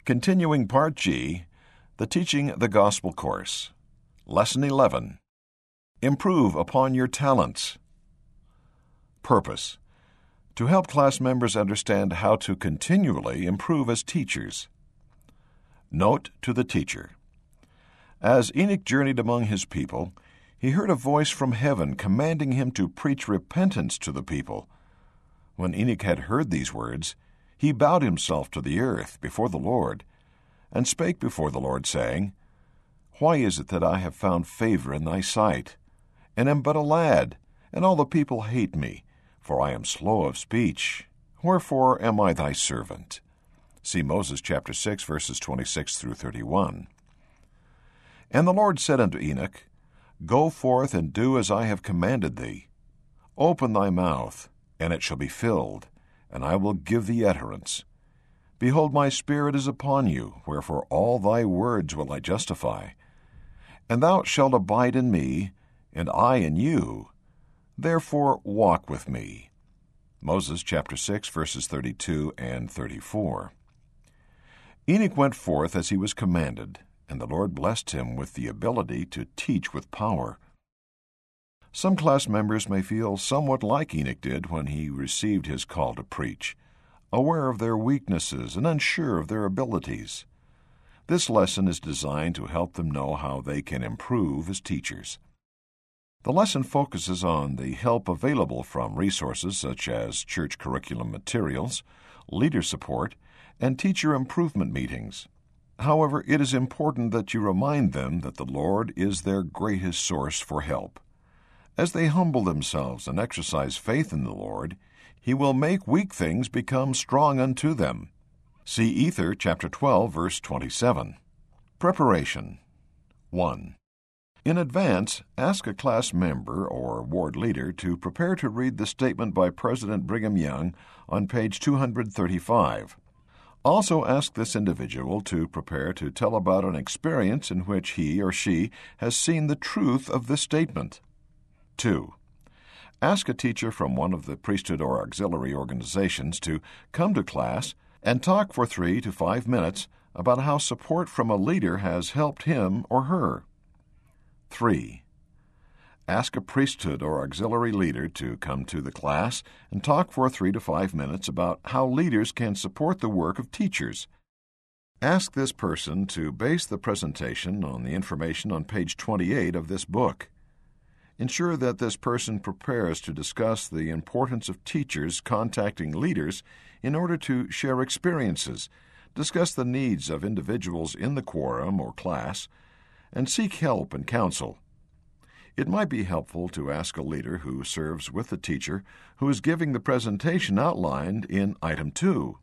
Continuing Part G, the Teaching the Gospel course. Lesson 11. Improve upon your talents. Purpose: to help class members understand how to continually improve as teachers. Note to the teacher. As Enoch journeyed among his people, he heard a voice from heaven commanding him to preach repentance to the people. When Enoch had heard these words, he bowed himself to the earth before the Lord, and spake before the Lord, saying, Why is it that I have found favor in thy sight, and am but a lad, and all the people hate me? For I am slow of speech. Wherefore am I thy servant? See Moses chapter 6, verses 26 through 31. And the Lord said unto Enoch, Go forth and do as I have commanded thee. Open thy mouth, and it shall be filled, and I will give thee utterance. Behold, my spirit is upon you, wherefore all thy words will I justify. And thou shalt abide in me, and I in you. Therefore walk with me. Moses chapter 6, verses 32 and 34. Enoch went forth as he was commanded, and the Lord blessed him with the ability to teach with power. Some class members may feel somewhat like Enoch did when he received his call to preach, aware of their weaknesses and unsure of their abilities. This lesson is designed to help them know how they can improve as teachers. The lesson focuses on the help available from resources such as church curriculum materials, leader support, and teacher improvement meetings. However, it is important that you remind them that the Lord is their greatest source for help. As they humble themselves and exercise faith in the Lord, He will make weak things become strong unto them. See Ether chapter 12, verse 27. Preparation. 1. In advance, ask a class member or ward leader to prepare to read the statement by President Brigham Young on page 235. Also ask this individual to prepare to tell about an experience in which he or she has seen the truth of this statement. 2. Ask a teacher from one of the priesthood or auxiliary organizations to come to class and talk for 3 to 5 minutes about how support from a leader has helped him or her. 3. Ask a priesthood or auxiliary leader to come to the class and talk for 3 to 5 minutes about how leaders can support the work of teachers. Ask this person to base the presentation on the information on page 28 of this book. Ensure that this person prepares to discuss the importance of teachers contacting leaders in order to share experiences, discuss the needs of individuals in the quorum or class, and seek help and counsel. It might be helpful to ask a leader who serves with the teacher who is giving the presentation outlined in Item 2.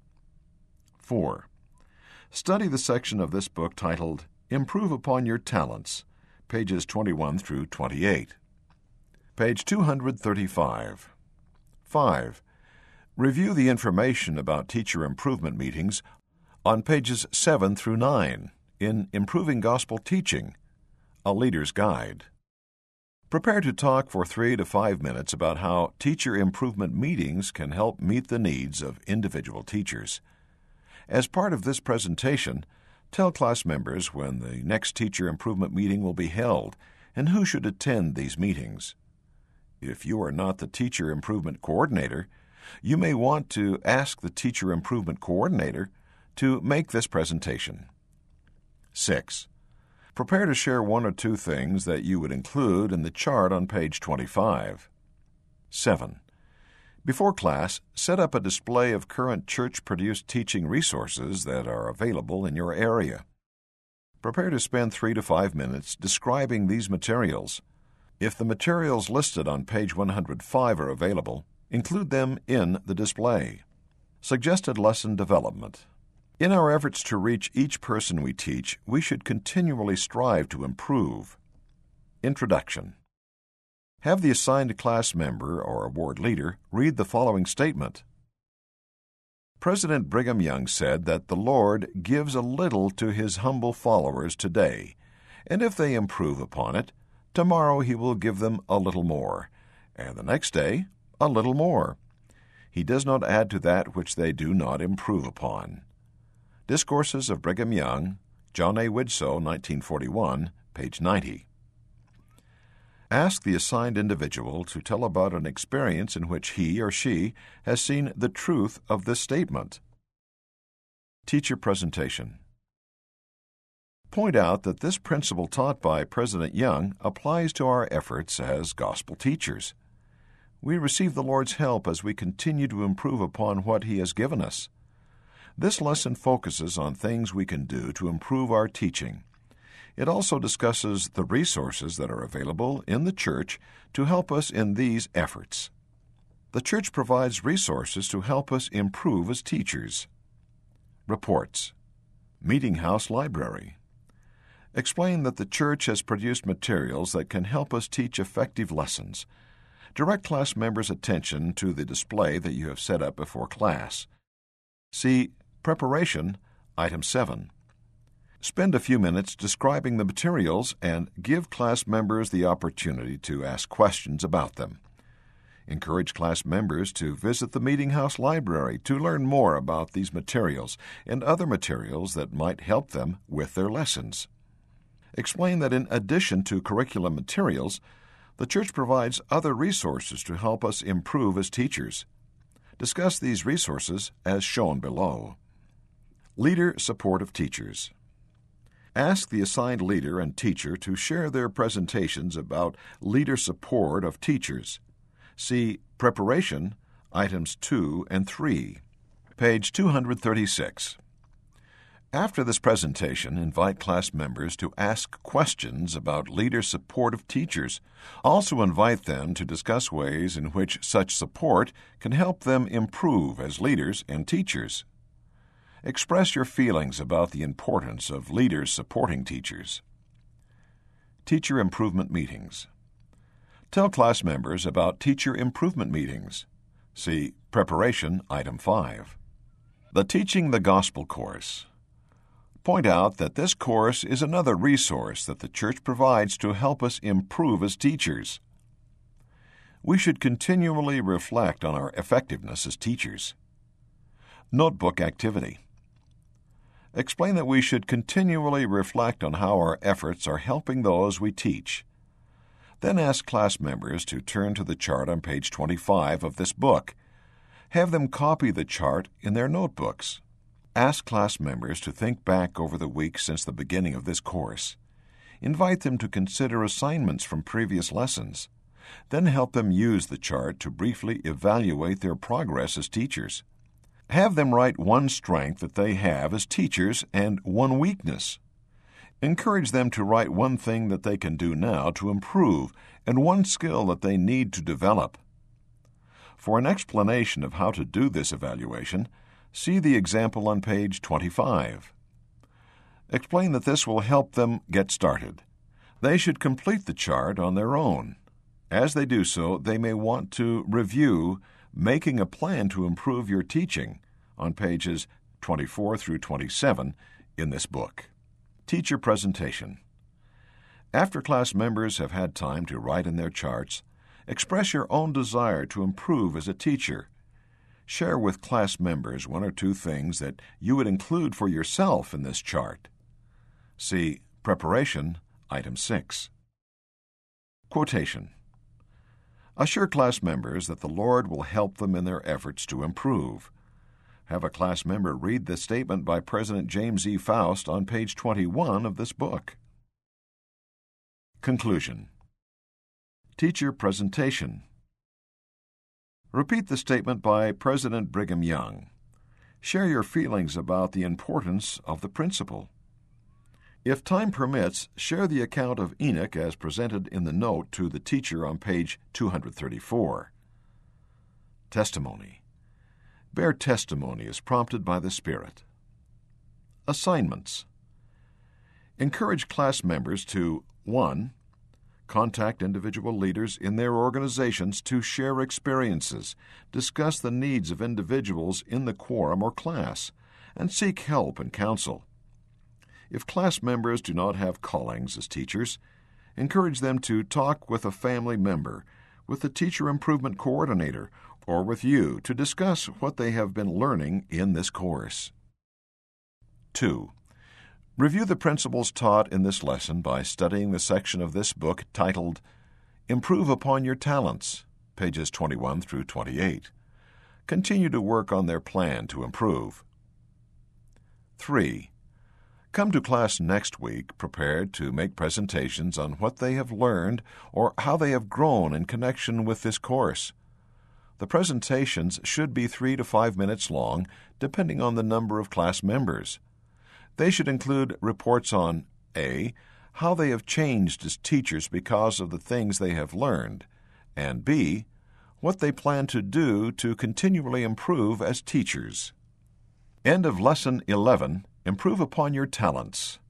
4. Study the section of this book titled Improve Upon Your Talents, pages 21 through 28. Page 235. 5. Review the information about teacher improvement meetings on pages 7 through 9 in Improving Gospel Teaching, A Leader's Guide. Prepare to talk for 3 to 5 minutes about how teacher improvement meetings can help meet the needs of individual teachers. As part of this presentation, tell class members when the next teacher improvement meeting will be held and who should attend these meetings. If you are not the teacher improvement coordinator, you may want to ask the teacher improvement coordinator to make this presentation. 6. Prepare to share 1 or 2 things that you would include in the chart on page 25. 7. Before class, set up a display of current church-produced teaching resources that are available in your area. Prepare to spend 3 to 5 minutes describing these materials. If the materials listed on page 105 are available, include them in the display. Suggested lesson development. In our efforts to reach each person we teach, we should continually strive to improve. Introduction. Have the assigned class member or ward leader read the following statement. President Brigham Young said that the Lord gives a little to His humble followers today, and if they improve upon it, tomorrow He will give them a little more, and the next day a little more. He does not add to that which they do not improve upon. Discourses of Brigham Young, John A. Widtsoe, 1941, page 90. Ask the assigned individual to tell about an experience in which he or she has seen the truth of this statement. Teacher presentation. Point out that this principle taught by President Young applies to our efforts as gospel teachers. We receive the Lord's help as we continue to improve upon what He has given us. This lesson focuses on things we can do to improve our teaching. It also discusses the resources that are available in the church to help us in these efforts. The church provides resources to help us improve as teachers. Reports. Meeting House Library. Explain that the church has produced materials that can help us teach effective lessons. Direct class members' attention to the display that you have set up before class. See Preparation, Item 7. Spend a few minutes describing the materials and give class members the opportunity to ask questions about them. Encourage class members to visit the Meeting House Library to learn more about these materials and other materials that might help them with their lessons. Explain that in addition to curriculum materials, the church provides other resources to help us improve as teachers. Discuss these resources as shown below. Leader support of teachers. Ask the assigned leader and teacher to share their presentations about leader support of teachers. See Preparation, Items 2 and 3. Page 236. After this presentation, invite class members to ask questions about leader support of teachers. Also invite them to discuss ways in which such support can help them improve as leaders and teachers. Express your feelings about the importance of leaders supporting teachers. Teacher improvement meetings. Tell class members about teacher improvement meetings. See Preparation, Item 5. The Teaching the Gospel course. Point out that this course is another resource that the church provides to help us improve as teachers. We should continually reflect on our effectiveness as teachers. Notebook activity. Explain that we should continually reflect on how our efforts are helping those we teach. Then ask class members to turn to the chart on page 25 of this book. Have them copy the chart in their notebooks. Ask class members to think back over the weeks since the beginning of this course. Invite them to consider assignments from previous lessons. Then help them use the chart to briefly evaluate their progress as teachers. Have them write one strength that they have as teachers and one weakness. Encourage them to write one thing that they can do now to improve and one skill that they need to develop. For an explanation of how to do this evaluation, see the example on page 25. Explain that this will help them get started. They should complete the chart on their own. As they do so, they may want to review Making a Plan to Improve Your Teaching on pages 24 through 27 in this book. Teacher presentation. After class members have had time to write in their charts, express your own desire to improve as a teacher. Share with class members one or two things that you would include for yourself in this chart. See Preparation, Item 6. Quotation. Assure class members that the Lord will help them in their efforts to improve. Have a class member read the statement by President James E. Faust on page 21 of this book. Conclusion. Teacher presentation. Repeat the statement by President Brigham Young. Share your feelings about the importance of the principle. If time permits, share the account of Enoch as presented in the note to the teacher on page 234. Testimony. Bear testimony as prompted by the Spirit. Assignments. Encourage class members to 1. Contact individual leaders in their organizations to share experiences, discuss the needs of individuals in the quorum or class, and seek help and counsel. If class members do not have callings as teachers, encourage them to talk with a family member, with the teacher improvement coordinator, or with you to discuss what they have been learning in this course. 2. Review the principles taught in this lesson by studying the section of this book titled Improve Upon Your Talents, pages 21 through 28. Continue to work on their plan to improve. 3. Come to class next week prepared to make presentations on what they have learned or how they have grown in connection with this course. The presentations should be 3 to 5 minutes long, depending on the number of class members. They should include reports on A. How they have changed as teachers because of the things they have learned, and B. What they plan to do to continually improve as teachers. End of Lesson 11. Improve Upon Your Talents.